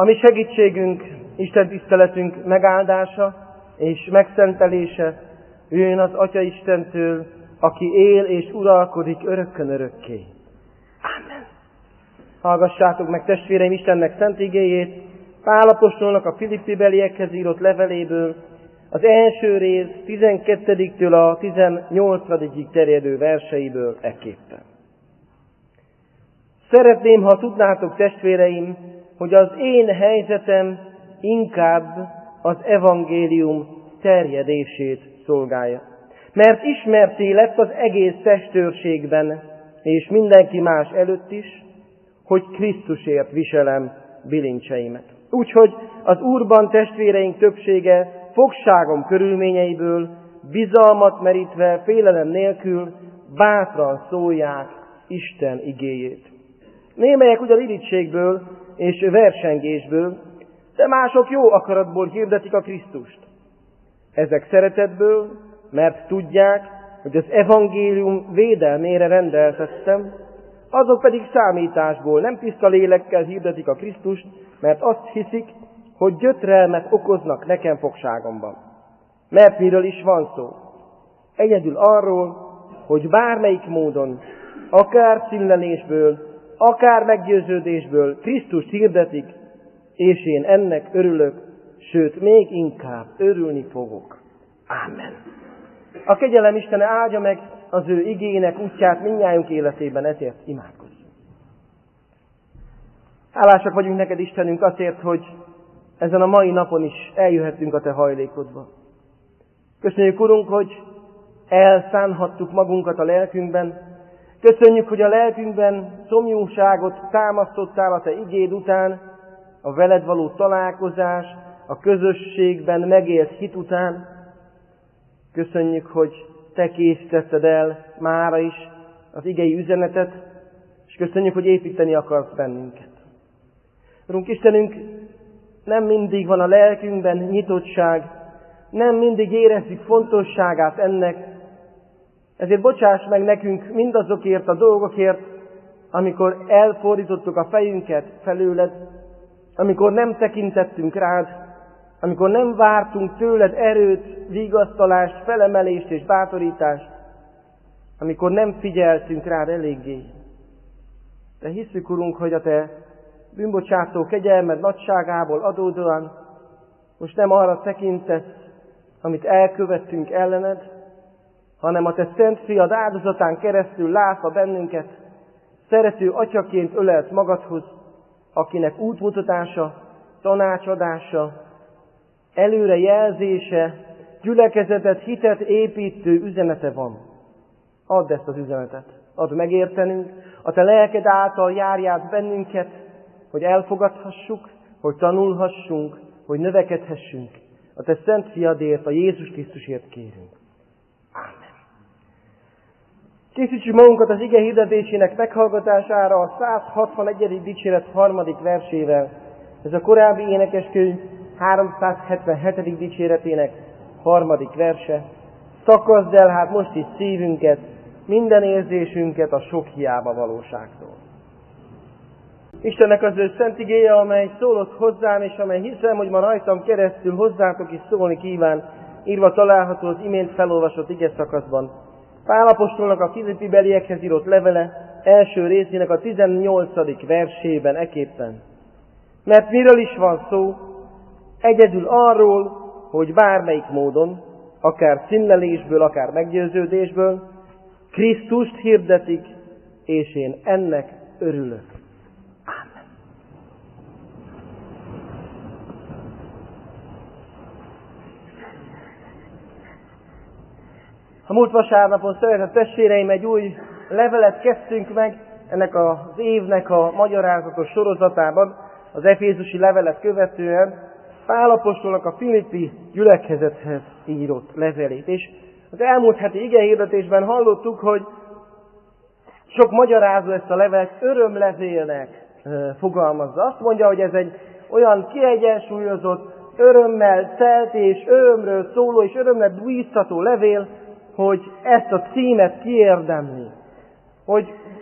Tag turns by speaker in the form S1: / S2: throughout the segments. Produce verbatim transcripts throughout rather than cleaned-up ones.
S1: Ami segítségünk, Isten tiszteletünk megáldása és megszentelése jöjjön az Atya Istentől, aki él és uralkodik örökkön örökké. Amen. Hallgassátok meg, testvéreim, Istennek szent igéjét, Pál apostolnak a Filippi-beliekhez írott leveléből, az első rész tizenkettediktől a tizennyolcadikig terjedő verseiből ekképpen. Szeretném, ha tudnátok, testvéreim, hogy az én helyzetem inkább az evangélium terjedését szolgálja. Mert ismerté lett az egész testőrségben, és mindenki más előtt is, hogy Krisztusért viselem bilincseimet. Úgyhogy az Úrban testvéreink többsége fogságom körülményeiből, bizalmat merítve, félelem nélkül bátran szólják Isten igéjét. Némelyek ugyan irítségből és versengésből, de mások jó akaratból hirdetik a Krisztust. Ezek szeretetből, mert tudják, hogy az evangélium védelmére rendeltettem, azok pedig számításból, nem tiszta lélekkel hirdetik a Krisztust, mert azt hiszik, hogy gyötrelmet okoznak nekem fogságomban. Mert miről is van szó? Egyedül arról, hogy bármelyik módon, akár színlelésből, akár meggyőződésből Krisztust hirdetik, és én ennek örülök, sőt, még inkább örülni fogok. Ámen. A kegyelem Istene áldja meg az ő igének útját mindnyájunk életében, ezért imádkozzunk. Hálásak vagyunk neked, Istenünk, azért, hogy ezen a mai napon is eljöhettünk a te hajlékodba. Köszönjük, Urunk, hogy elszánhattuk magunkat a lelkünkben. Köszönjük, hogy a lelkünkben szomjúságot támasztottál a te igéd után, a veled való találkozás, a közösségben megélt hit után. Köszönjük, hogy te készítetted el mára is az igei üzenetet, és köszönjük, hogy építeni akarsz bennünket. Urunk Istenünk, nem mindig van a lelkünkben nyitottság, nem mindig érezzük fontosságát ennek, ezért bocsáss meg nekünk mindazokért a dolgokért, amikor elfordítottuk a fejünket felőled, amikor nem tekintettünk rád, amikor nem vártunk tőled erőt, vigasztalást, felemelést és bátorítást, amikor nem figyeltünk rád eléggé. De hisszük, Urunk, hogy a te bűnbocsátó kegyelmed nagyságából adódóan most nem arra tekintesz, amit elkövettünk ellened, hanem a te szent fiad áldozatán keresztül látva bennünket, szerető atyaként ölelt magadhoz, akinek útmutatása, tanácsadása, előre jelzése, gyülekezetet, hitet építő üzenete van. Add ezt az üzenetet, add megértenünk, a te lelked által járját bennünket, hogy elfogadhassuk, hogy tanulhassunk, hogy növekedhessünk. A te szent fiadért, a Jézus Krisztusért kérünk. Ámen. Készítsük magunkat az ige hirdetésének meghallgatására a száz hatvanegyedik dicséret harmadik versével. Ez a korábbi énekeskönyv háromszázhetvenhetedik dicséretének harmadik verse. Szakaszd el hát most is szívünket, minden érzésünket a sok hiába valóságtól. Istennek az ő szent igéje, amely szólott hozzám, és amely hiszem, hogy ma rajtam keresztül hozzátok is szólni kíván, írva található az imént felolvasott ige szakaszban. Pál apostolnak a Filippi-beliekhez írott levele első részének a tizennyolcadik versében eképpen. Mert miről is van szó? Egyedül arról, hogy bármelyik módon, akár színlelésből, akár meggyőződésből, Krisztust hirdetik, és én ennek örülök. Ámen. A múlt vasárnapon, szeretett testvéreim, egy új levelet kezdtünk meg ennek az évnek a magyarázatos sorozatában, az efézusi levelet követően, Pál apostolnak a Filippi gyülekezethez írott levelét. És az elmúlt heti igehirdetésben hallottuk, hogy sok magyarázó ezt a levelet örömlevélnek fogalmazza. Azt mondja, hogy ez egy olyan kiegyensúlyozott, örömmel telt és örömről szóló és örömmel bíztató levél, hogy ezt a címet kiérdemli. Hogy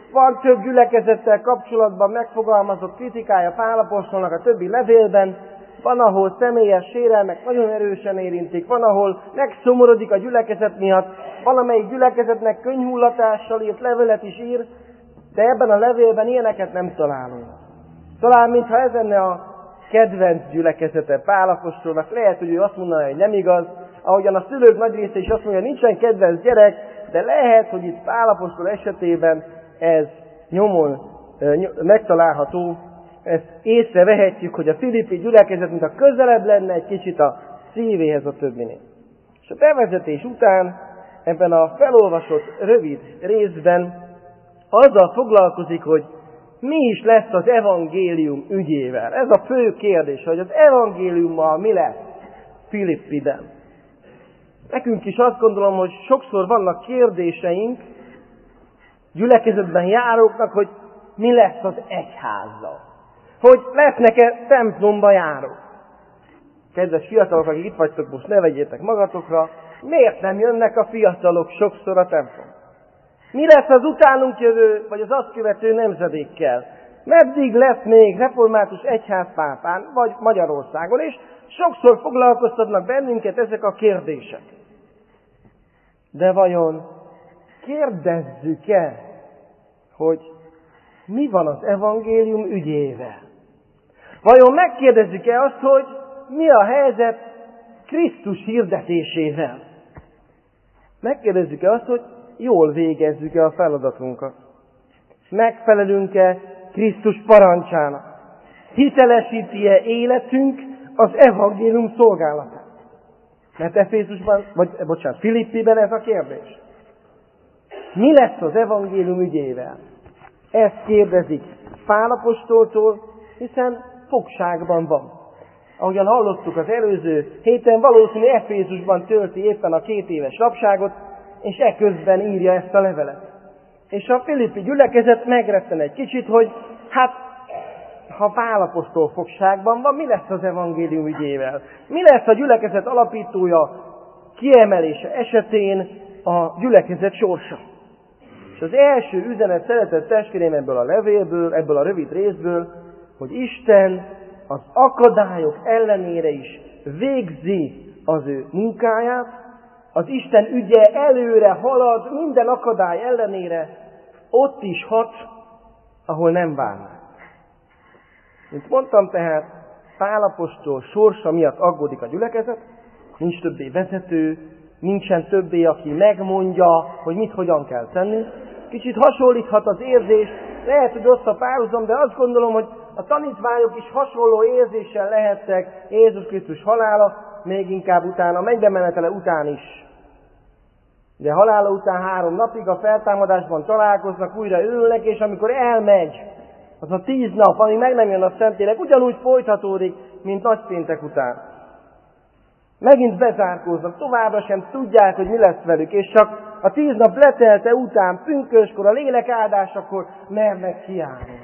S1: van több gyülekezettel kapcsolatban megfogalmazott kritikája Pál apostolnak a többi levélben, van, ahol személyes sérelmek nagyon erősen érintik, van, ahol megszomorodik a gyülekezet miatt, valamelyik gyülekezetnek könyhullatással írt levelet is ír, de ebben a levélben ilyeneket nem találunk. Talán, mintha ez lenne a kedvenc gyülekezete Pál apostolnak, lehet, hogy ő azt mondaná, hogy nem igaz, ahogyan a szülők nagy része is azt mondja, nincsen kedvenc gyerek, de lehet, hogy itt Pál apostol esetében ez nyomon megtalálható, ezt észrevehetjük, hogy a filippi gyülekezet, mint a közelebb lenne egy kicsit a szívéhez a többinél. És a bevezetés után ebben a felolvasott rövid részben azzal foglalkozik, hogy mi is lesz az evangélium ügyével. Ez a fő kérdés, hogy az evangéliummal mi lesz Filippiben. Nekünk is azt gondolom, hogy sokszor vannak kérdéseink gyülekezetben járóknak, hogy mi lesz az egyházzal. Hogy lesznek-e templomba járók. Kedves fiatalok, akik itt vagytok, most ne vegyétek magatokra, miért nem jönnek a fiatalok sokszor a templomba? Mi lesz az utánunk jövő, vagy az azt követő nemzedékkel? Meddig lesz még református egyházpápán, vagy Magyarországon, és sokszor foglalkoztatnak bennünket ezek a kérdések. De vajon kérdezzük-e, hogy mi van az evangélium ügyével? Vajon megkérdezzük-e azt, hogy mi a helyzet Krisztus hirdetésével? Megkérdezzük-e azt, hogy jól végezzük-e a feladatunkat? Megfelelünk-e Krisztus parancsának? Hitelesíti-e életünk az evangélium szolgálatát? Mert Efézusban, vagy bocsánat, Filippiben ez a kérdés. Mi lesz az evangélium ügyével? Ezt kérdezik Pál apostoltól, hiszen fogságban van. Ahogyan hallottuk az előző héten, valószínű Efézusban tölti éppen a két éves rabságot, és eközben írja ezt a levelet. És a filippi gyülekezet megretten egy kicsit, hogy hát, ha Pál apostol fogságban van, mi lesz az evangélium ügyével? Mi lesz a gyülekezet alapítója kiemelése esetén a gyülekezet sorsa? És az első üzenet, szeretett testvérem, ebből a levélből, ebből a rövid részből, hogy Isten az akadályok ellenére is végzi az ő munkáját, az Isten ügye előre halad minden akadály ellenére, ott is hat, ahol nem várnák. Mint mondtam tehát, Pál apostol sorsa miatt aggódik a gyülekezet, nincs többé vezető, nincsen többé, aki megmondja, hogy mit hogyan kell tenni. Kicsit hasonlíthat az érzés, lehet, hogy rossz a párhuzam, de azt gondolom, hogy a tanítványok is hasonló érzéssel lehettek Jézus Krisztus halála, még inkább utána, a mennybe menetele után is. De halála után három napig a feltámadásban találkoznak, újra ülnek, és amikor elmegy, az a tíz nap, amíg meg nem jön a Szentlélek, ugyanúgy folytatódik, mint nagypéntek után. Megint bezárkóznak, továbbra sem tudják, hogy mi lesz velük, és csak a tíz nap letelte után, pünköskor, a lélek áldásakor mernek kiállni.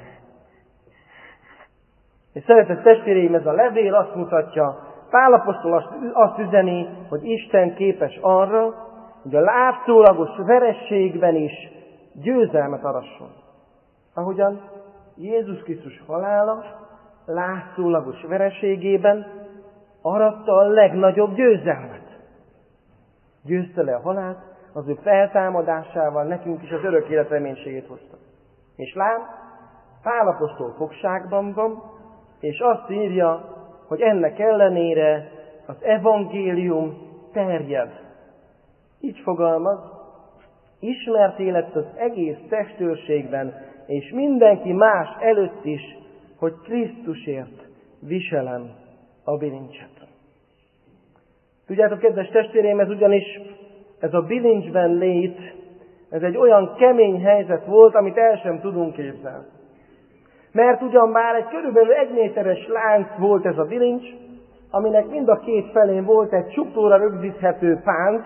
S1: És szeretett testvéreim, ez a levél azt mutatja, Pál apostol azt, azt üzeni, hogy Isten képes arra, hogy a látszólagos verességben is győzelmet arasson. Ahogyan Jézus Krisztus halála látszólagos vereségében aratta a legnagyobb győzelmet. Győzte le a halált, az ő feltámadásával nekünk is az örök élet reménységét hozta. És lám, Pál apostol fogságban van, és azt írja, hogy ennek ellenére az evangélium terjed. Így fogalmaz, ismerté lett az egész testőrségben, és mindenki más előtt is, hogy Krisztusért viselem a bilincset. Tudjátok, kedves testvérém, ez ugyanis, ez a bilincsben lét, ez egy olyan kemény helyzet volt, amit el sem tudunk képzelni. Mert ugyan már egy körülbelül egy méteres lánc volt ez a bilincs, aminek mind a két felén volt egy csuklóra rögzíthető pánc,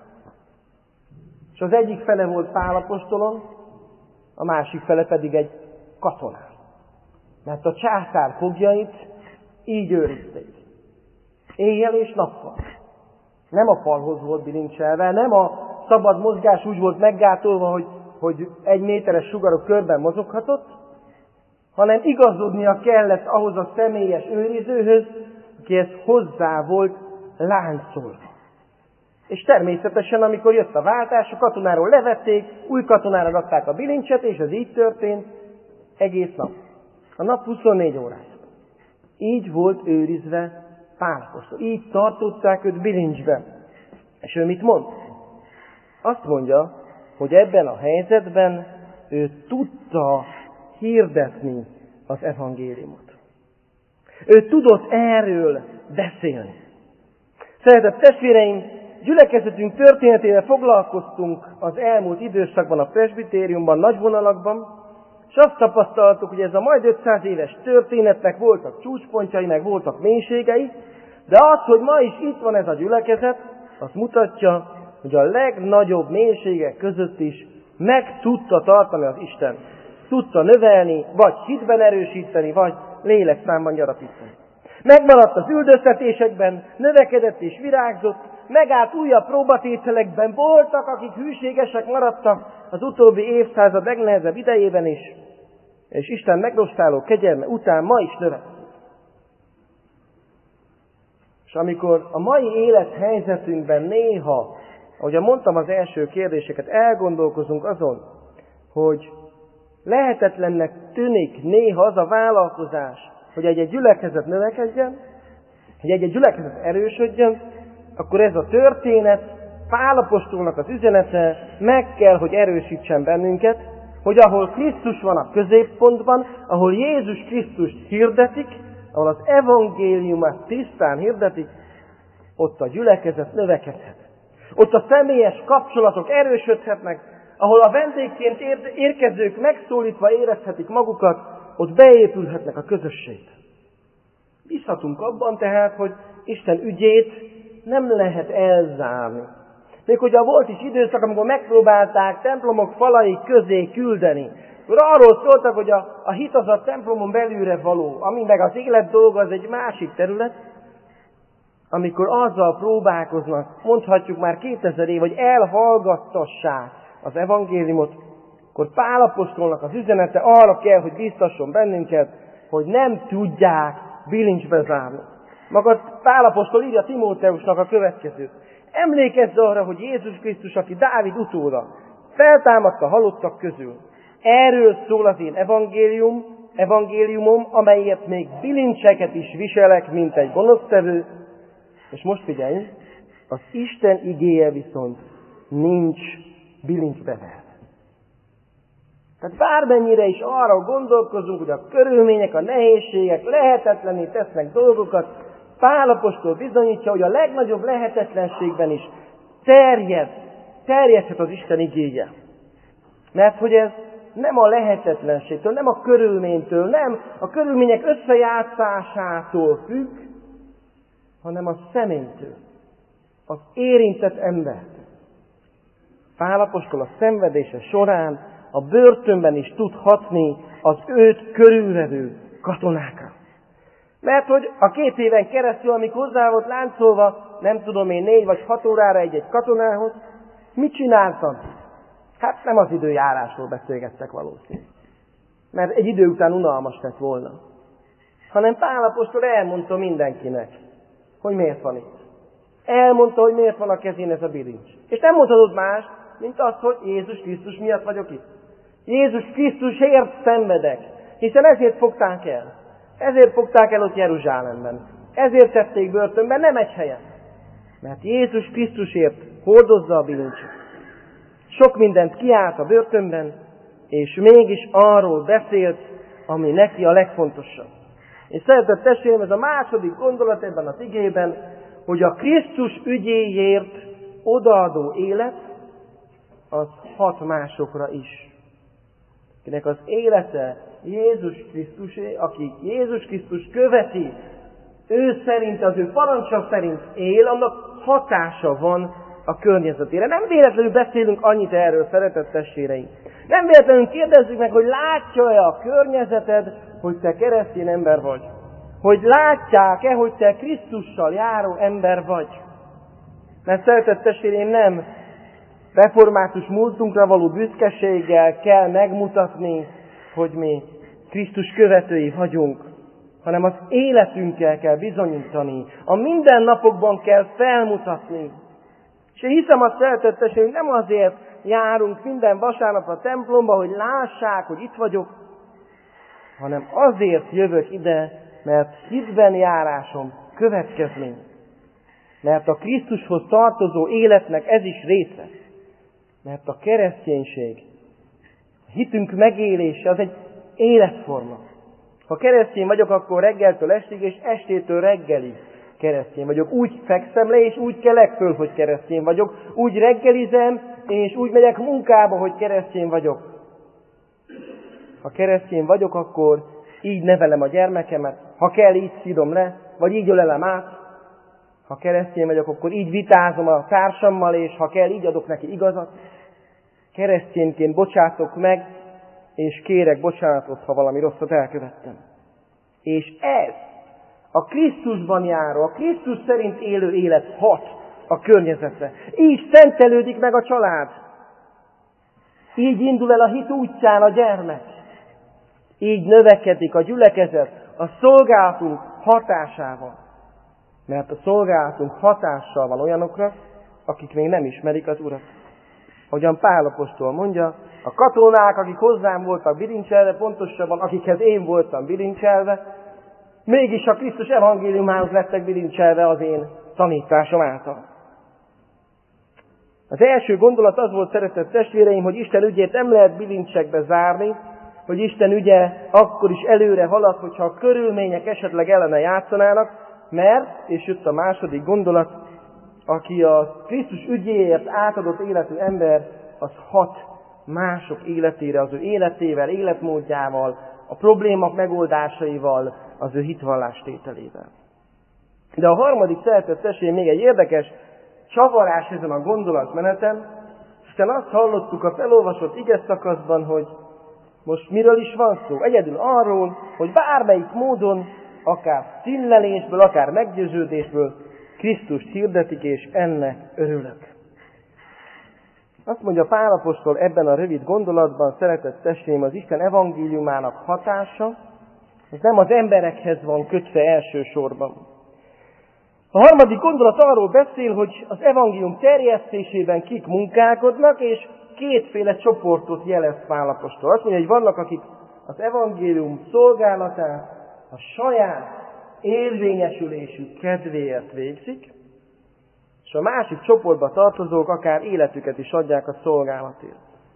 S1: és az egyik fele volt Pál apostolon, a másik fele pedig egy katonán. Mert a császár foglyait így őrizték. Éjjel és nappal. Nem a falhoz volt bilincselve, nem a szabad mozgás úgy volt meggátolva, hogy hogy egy méteres sugarú körben mozoghatott, hanem igazodnia kellett ahhoz a személyes őrizőhöz, akihez hozzá volt láncolva. És természetesen, amikor jött a váltás, a katonáról levették, új katonára rakták a bilincset, és ez így történt egész nap. A nap huszonnégy órás. Így volt őrizve Pál apostol. Így tartották őt bilincsben. És ő mit mond? Azt mondja, hogy ebben a helyzetben ő tudta hirdetni az evangéliumot. Ő tudott erről beszélni. Szeretett testvéreim, gyülekezetünk történetével foglalkoztunk az elmúlt időszakban a presbitériumban, nagy vonalakban, és azt tapasztaltuk, hogy ez a majd ötszáz éves történetnek voltak csúcspontjai, meg voltak mélységei, de az, hogy ma is itt van ez a gyülekezet, azt mutatja, hogy a legnagyobb mélységek között is meg tudta tartani az Isten. Tudta növelni, vagy hitben erősíteni, vagy lélekszámban gyarapítani. Megmaradt az üldöztetésekben, növekedett és virágzott, megállt újabb próbatételekben, voltak, akik hűségesek maradtak az utóbbi évszázad legnehezebb idejében is, és Isten megrostáló kegyelme után ma is növekszik. És amikor a mai élethelyzetünkben néha, ahogy mondtam az első kérdéseket, elgondolkozunk azon, hogy lehetetlennek tűnik néha az a vállalkozás, hogy egy-egy gyülekezet növekedjen, hogy egy-egy gyülekezet erősödjön, akkor ez a történet, Pál apostolnak az üzenete meg kell, hogy erősítsen bennünket, hogy ahol Krisztus van a középpontban, ahol Jézus Krisztust hirdetik, ahol az evangéliumát tisztán hirdetik, ott a gyülekezet növekedhet. Ott a személyes kapcsolatok erősödhetnek, ahol a vendégként érkezők megszólítva érezhetik magukat, ott beépülhetnek a közösségbe. Bízhatunk abban tehát, hogy Isten ügyét nem lehet elzárni. Még hogyha volt is időszak, amikor megpróbálták templomok falai közé küldeni, akkor arról szóltak, hogy a, a hit az a templomon belülre való, ami meg az élet dolga, az egy másik terület, amikor azzal próbálkoznak, mondhatjuk már kétezer év, hogy elhallgattassák az evangéliumot, akkor Pál apostolnak az üzenete arra kell, hogy biztasson bennünket, hogy nem tudják bilincsbe zárni. Maga Pál apostol írja Timóteusnak a következőt. Emlékezz arra, hogy Jézus Krisztus, aki Dávid utóda, feltámadta halottak közül. Erről szól az én evangélium, evangéliumom, amelyet még bilincseket is viselek, mint egy gonosztevő. És most figyelj, az Isten igéje viszont nincs bilincsbe verve. Tehát bármennyire is arra gondolkozunk, hogy a körülmények, a nehézségek lehetetlenné tesznek dolgokat, Pál apostol bizonyítja, hogy a legnagyobb lehetetlenségben is terjed, terjedhet az Isten igéje. Mert hogy ez nem a lehetetlenségtől, nem a körülménytől, nem a körülmények összejátszásától függ, hanem a személytől, az érintett embertől. Pál apostol a szenvedése során a börtönben is tud hatni az őt körülvevő katonákra. Mert hogy a két éven keresztül, amíg hozzá volt láncolva, nem tudom én, négy vagy hat órára egy-egy katonához, mit csináltam? Hát nem az időjárásról beszélgettek valószínűleg. Mert egy idő után unalmas lett volna. Hanem Pál apostol elmondta mindenkinek, hogy miért van itt. Elmondta, hogy miért van a kezén ez a bilincs. És nem mondhatod más, mint azt, hogy Jézus Krisztus miatt vagyok itt. Jézus Krisztusért szenvedek, hiszen ezért fogták el. Ezért fogták el ott Jeruzsálemben. Ezért tették börtönben, nem egy helyen. Mert Jézus Krisztusért hordozza a bilincset. Sok mindent kiállt a börtönben, és mégis arról beszélt, ami neki a legfontosabb. És szeretett testvérem, ez a második gondolat ebben az igében, hogy a Krisztus ügyéért odaadó élet, az hat másokra is. Akinek az élete Jézus Krisztusé, aki Jézus Krisztus követi, ő szerint, az ő parancsa szerint él, annak hatása van a környezetére. Nem véletlenül beszélünk annyit erről, szeretett testvéreim. Nem véletlenül kérdezzük meg, hogy látja-e a környezeted, hogy te keresztény ember vagy. Hogy látják-e, hogy te Krisztussal járó ember vagy. Mert szeretett testvéreim, nem református múltunkra való büszkeséggel kell megmutatni, hogy mi Krisztus követői vagyunk, hanem az életünkkel kell bizonyítani, a mindennapokban kell felmutatni. És én hiszem azt, szeretett testvérem, hogy nem azért járunk minden vasárnap a templomba, hogy lássák, hogy itt vagyok, hanem azért jövök ide, mert hitben járásom következmény. Mert a Krisztushoz tartozó életnek ez is része. Mert a kereszténység, a hitünk megélése, az egy életforma. Ha keresztény vagyok, akkor reggeltől estig, és estétől reggelig keresztény vagyok. Úgy fekszem le, és úgy kelek föl, hogy keresztény vagyok. Úgy reggelizem, és úgy megyek munkába, hogy keresztény vagyok. Ha keresztény vagyok, akkor így nevelem a gyermekemet. Ha kell, így szírom le, vagy így ölelem át. Ha keresztény vagyok, akkor így vitázom a társammal, és ha kell, így adok neki igazat. Keresztényként bocsátok meg, és kérek bocsánatot, ha valami rosszat elkövettem. És ez a Krisztusban járó, a Krisztus szerint élő élet hat a környezetre. Így szentelődik meg a család. Így indul el a hit útján a gyermek. Így növekedik a gyülekezet a szolgálatunk hatásával. Mert a szolgálatunk hatással van olyanokra, akik még nem ismerik az Urat. Ahogyan Pál apostol mondja, a katonák, akik hozzám voltak bilincselve, pontosabban akikhez én voltam bilincselve, mégis a Krisztus evangéliumához lettek bilincselve az én tanításom által. Az első gondolat az volt, szeretett testvéreim, hogy Isten ügyét nem lehet bilincsekbe zárni, hogy Isten ügye akkor is előre halad, hogyha a körülmények esetleg ellene játszanának, mert, és jött a második gondolat, aki a Krisztus ügyéért átadott életű ember, az hat mások életére, az ő életével, életmódjával, a problémák megoldásaival, az ő hitvallástételével. De a harmadik, szeretett testvérem, még egy érdekes csavarás ezen a gondolatmeneten, hiszen azt hallottuk a felolvasott ige szakaszban, hogy most miről is van szó? Egyedül arról, hogy bármelyik módon, akár színlelésből, akár meggyőződésből Krisztust hirdetik, és ennek örülök. Azt mondja Pál apostol ebben a rövid gondolatban, szeretett testvéreim, az Isten evangéliumának hatása, ez nem az emberekhez van kötve elsősorban. A harmadik gondolat arról beszél, hogy az evangélium terjesztésében kik munkálkodnak, és kétféle csoportot jelez Pál apostol. Azt mondja, hogy vannak, akik az evangélium szolgálatát a saját érvényesülésük kedvéért végzik, és a másik csoportba tartozók akár életüket is adják a szolgálatért.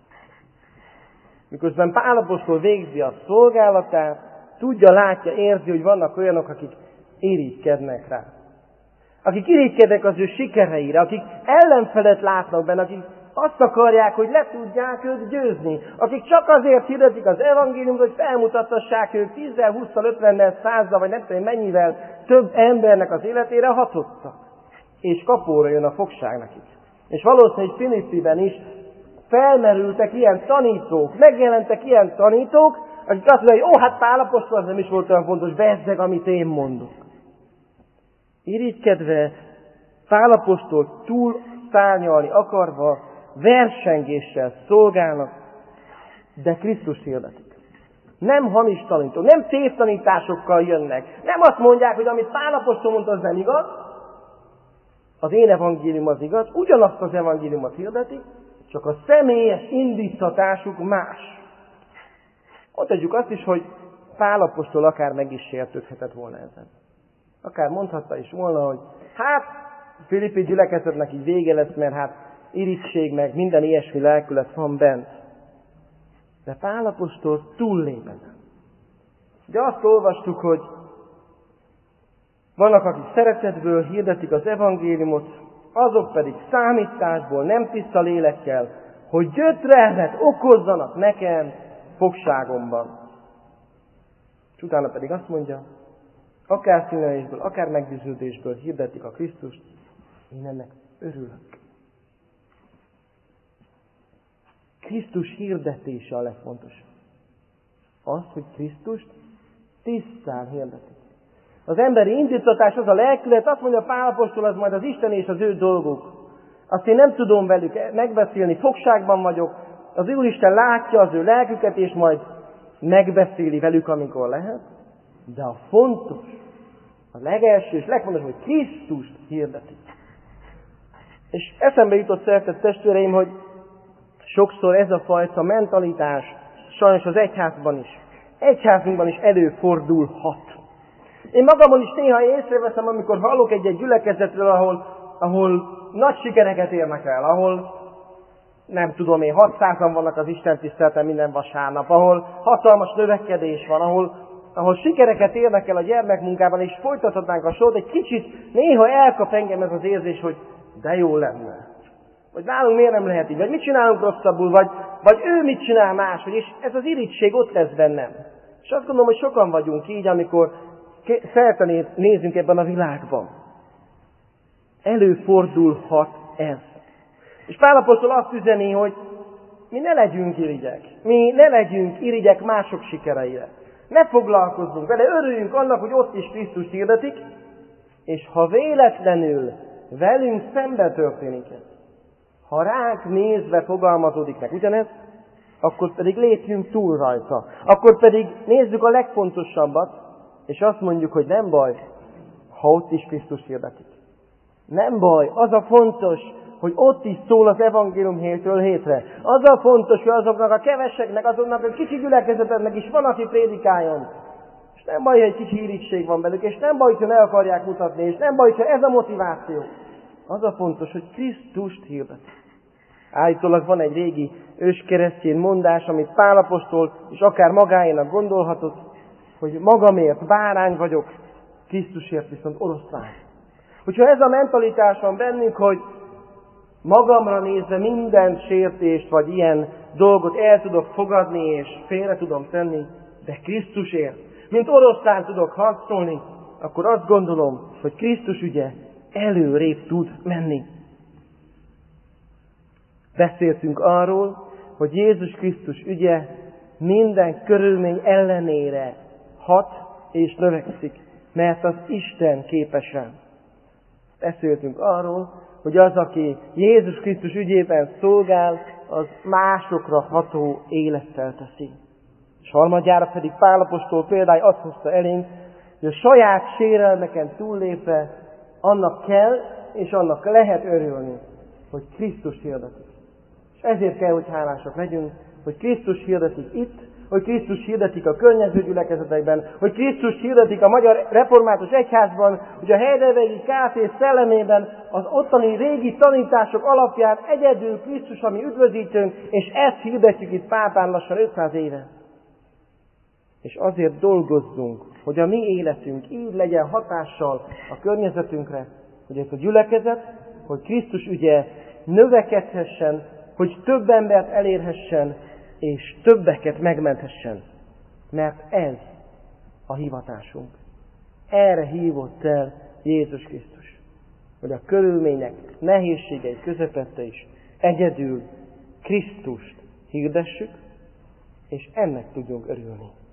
S1: Miközben Pál apostol végzi a szolgálatát, tudja, látja, érzi, hogy vannak olyanok, akik irigykednek rá. Akik irigykednek az ő sikereire, akik ellenfelet látnak benne, akik azt akarják, hogy le tudják őt győzni. Akik csak azért hirdetik az evangéliumot, hogy felmutathassák ők tízzel, hússzal, ötvennel, százzal, vagy nem tudom mennyivel több embernek az életére hatottak. És kapóra jön a fogság nekik. És valószínűleg Filippiben is felmerültek ilyen tanítók, megjelentek ilyen tanítók, akik azt mondják, hogy ó, hát Pál apostol az nem is volt olyan fontos, bezzeg, amit én mondok. Irigykedve, Pál apostol túl szárnyalni akarva, versengéssel szolgálnak, de Krisztus hirdetik. Nem hamis tanítók, nem tévtanításokkal jönnek. Nem azt mondják, hogy amit Pál apostol mondta, az nem igaz, az én evangélium az igaz, ugyanazt az evangéliumot hirdetik, csak a személyes indítatásuk más. Ott adjuk azt is, hogy Pál apostol akár meg is sértődhetett volna ezen. Akár mondhatta is volna, hogy hát Filippi gyülekezetnek így vége lesz, mert hát irigység meg minden ilyesmi lelkület van bent. De Pál apostol túllép ezen. De azt olvastuk, hogy vannak, akik szeretetből hirdetik az evangéliumot, azok pedig számításból, nem tiszta lélekkel, hogy gyötrelmet okozzanak nekem fogságomban. És utána pedig azt mondja, akár színelésből, akár meggyőződésből hirdetik a Krisztust, én ennek örülök. Krisztus hirdetése a legfontosabb. Az, hogy Krisztust tisztán hirdetik. Az emberi indítatás, az a lelkület, azt mondja Pál apostol, az majd az Isten és az ő dolguk. azt én nem tudom velük megbeszélni, fogságban vagyok, az Úristen látja az ő lelküket, és majd megbeszéli velük, amikor lehet. De a fontos, a legelső és legfontosabb, hogy Krisztust hirdetik. És eszembe jutott, szeretett testvéreim, hogy sokszor ez a fajta mentalitás sajnos az egyházban is, egyházunkban is előfordulhat. Én magamon is néha észreveszem, amikor hallok egy-egy gyülekezetről, ahol, ahol nagy sikereket érnek el, ahol nem tudom én, hatszázan vannak az Isten tiszteleten minden vasárnap, ahol hatalmas növekedés van, ahol, ahol sikereket érnek el a gyermekmunkában, és folytathatnánk a sort, egy kicsit néha elkap engem ez az érzés, hogy de jó lenne. Vagy nálunk miért nem lehet így, vagy mit csinálunk rosszabbul, vagy, vagy ő mit csinál máshogy, és ez az irigység ott lesz bennem. És azt gondolom, hogy sokan vagyunk így, amikor szeretne nézzünk ebben a világban. Előfordulhat ez. És Pál apostol azt üzeni, hogy mi ne legyünk irigyek. Mi ne legyünk irigyek mások sikereire. Ne foglalkozzunk vele, örüljünk annak, hogy ott is Krisztus hirdetik, és ha véletlenül velünk szembe történik ez, ha ránk nézve fogalmazódik meg ugyanez, akkor pedig lépjünk túl rajta. Akkor pedig nézzük a legfontosabbat, és azt mondjuk, hogy nem baj, ha ott is Krisztus hirdetik. Nem baj, az a fontos, hogy ott is szól az evangélium hétről hétre. Az a fontos, hogy azoknak a keveseknek, azoknak a kicsi gyülekezeteknek is van, aki prédikáljon. És nem baj, hogy egy kicsi irigység van belük, és nem baj, hogy el akarják mutatni, és nem baj, hogy ez a motiváció. Az a fontos, hogy Krisztust hirdetik. Állítólag van egy régi őskeresztény mondás, amit Pál apostol és akár magáénak gondolhatott, hogy magamért bárány vagyok, Krisztusért viszont oroszlán. Hogyha ez a mentalitás van bennünk, hogy magamra nézve minden sértést vagy ilyen dolgot el tudok fogadni és félre tudom tenni, de Krisztusért, mint oroszlán tudok harcolni, akkor azt gondolom, hogy Krisztus ügye előrébb tud menni. Beszéltünk arról, hogy Jézus Krisztus ügye minden körülmény ellenére hat és növekszik, mert az Isten képes rá. Beszéltünk arról, hogy az, aki Jézus Krisztus ügyében szolgál, az másokra ható élettel teszi. És harmadjára pedig Pál apostol példája azt hozta elénk, hogy a saját sérelmeken túllépve annak kell és annak lehet örülni, hogy Krisztus hirdetik. És ezért kell, hogy hálásak legyünk, hogy Krisztus hirdetik itt, hogy Krisztus hirdetik a környező gyülekezetekben, hogy Krisztus hirdetik a Magyar Református Egyházban, hogy a Heidelbergi ká té szellemében az ottani régi tanítások alapján egyedül Krisztus, ami üdvözítőnk, és ezt hirdetjük itt Pápán lassan ötszáz éve. És azért dolgozzunk, hogy a mi életünk így legyen hatással a környezetünkre, hogy ez a gyülekezet, hogy Krisztus ügye növekedhessen, hogy több embert elérhessen, és többeket megmenthessen. Mert ez a hivatásunk. Erre hívott el Jézus Krisztus. Hogy a körülmények nehézségei közepette is egyedül Krisztust hirdessük, és ennek tudjunk örülni.